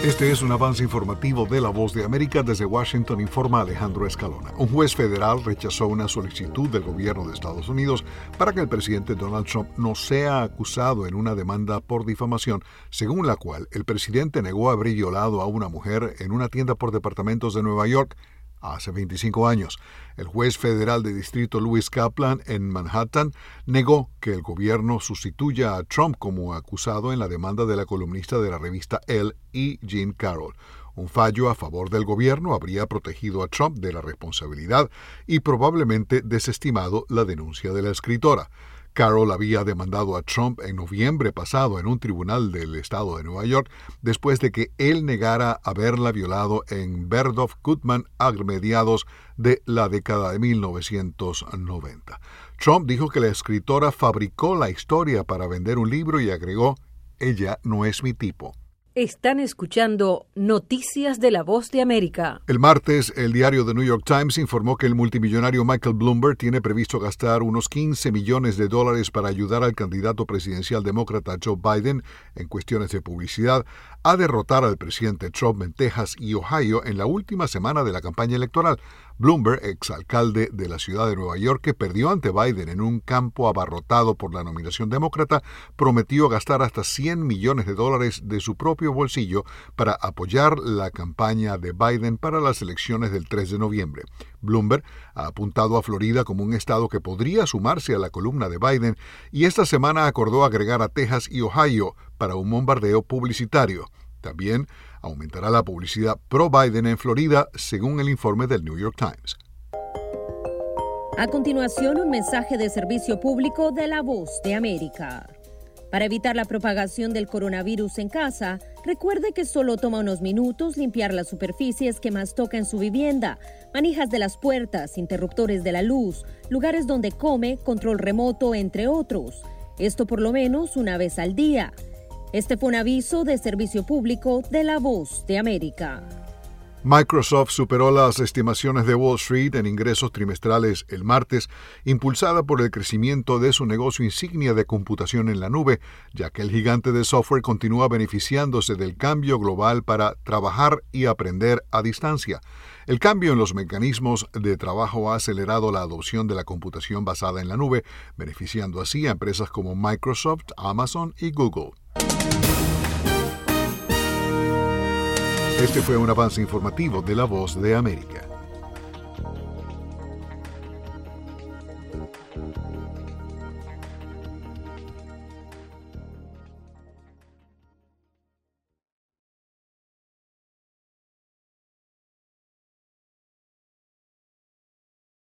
Este es un avance informativo de La Voz de América. Desde Washington informa Alejandro Escalona. Un juez federal rechazó una solicitud del gobierno de Estados Unidos para que el presidente Donald Trump no sea acusado en una demanda por difamación, según la cual el presidente negó haber violado a una mujer en una tienda por departamentos de Nueva York hace 25 años. El juez federal de distrito Louis Kaplan en Manhattan negó que el gobierno sustituya a Trump como acusado en la demanda de la columnista de la revista Elle y Jean Carroll. Un fallo a favor del gobierno habría protegido a Trump de la responsabilidad y probablemente desestimado la denuncia de la escritora. Carroll había demandado a Trump en noviembre pasado en un tribunal del estado de Nueva York después de que él negara haberla violado en Bergdorf Goodman a mediados de la década de 1990. Trump dijo que la escritora fabricó la historia para vender un libro y agregó: "Ella no es mi tipo". Están escuchando Noticias de La Voz de América. El martes, el diario The New York Times informó que el multimillonario Michael Bloomberg tiene previsto gastar unos $15 millones para ayudar al candidato presidencial demócrata Joe Biden en cuestiones de publicidad a derrotar al presidente Trump en Texas y Ohio en la última semana de la campaña electoral. Bloomberg, exalcalde de la ciudad de Nueva York, que perdió ante Biden en un campo abarrotado por la nominación demócrata, prometió gastar hasta $100 millones de su propio bolsillo para apoyar la campaña de Biden para las elecciones del 3 de noviembre. Bloomberg ha apuntado a Florida como un estado que podría sumarse a la columna de Biden y esta semana acordó agregar a Texas y Ohio para un bombardeo publicitario. También aumentará la publicidad pro-Biden en Florida, según el informe del New York Times. A continuación, un mensaje de servicio público de La Voz de América. Para evitar la propagación del coronavirus en casa, recuerde que solo toma unos minutos limpiar las superficies que más toca en su vivienda, manijas de las puertas, interruptores de la luz, lugares donde come, control remoto, entre otros. Esto por lo menos una vez al día. Este fue un aviso de servicio público de La Voz de América. Microsoft superó las estimaciones de Wall Street en ingresos trimestrales el martes, impulsada por el crecimiento de su negocio insignia de computación en la nube, ya que el gigante de software continúa beneficiándose del cambio global para trabajar y aprender a distancia. El cambio en los mecanismos de trabajo ha acelerado la adopción de la computación basada en la nube, beneficiando así a empresas como Microsoft, Amazon y Google. Este fue un avance informativo de La Voz de América.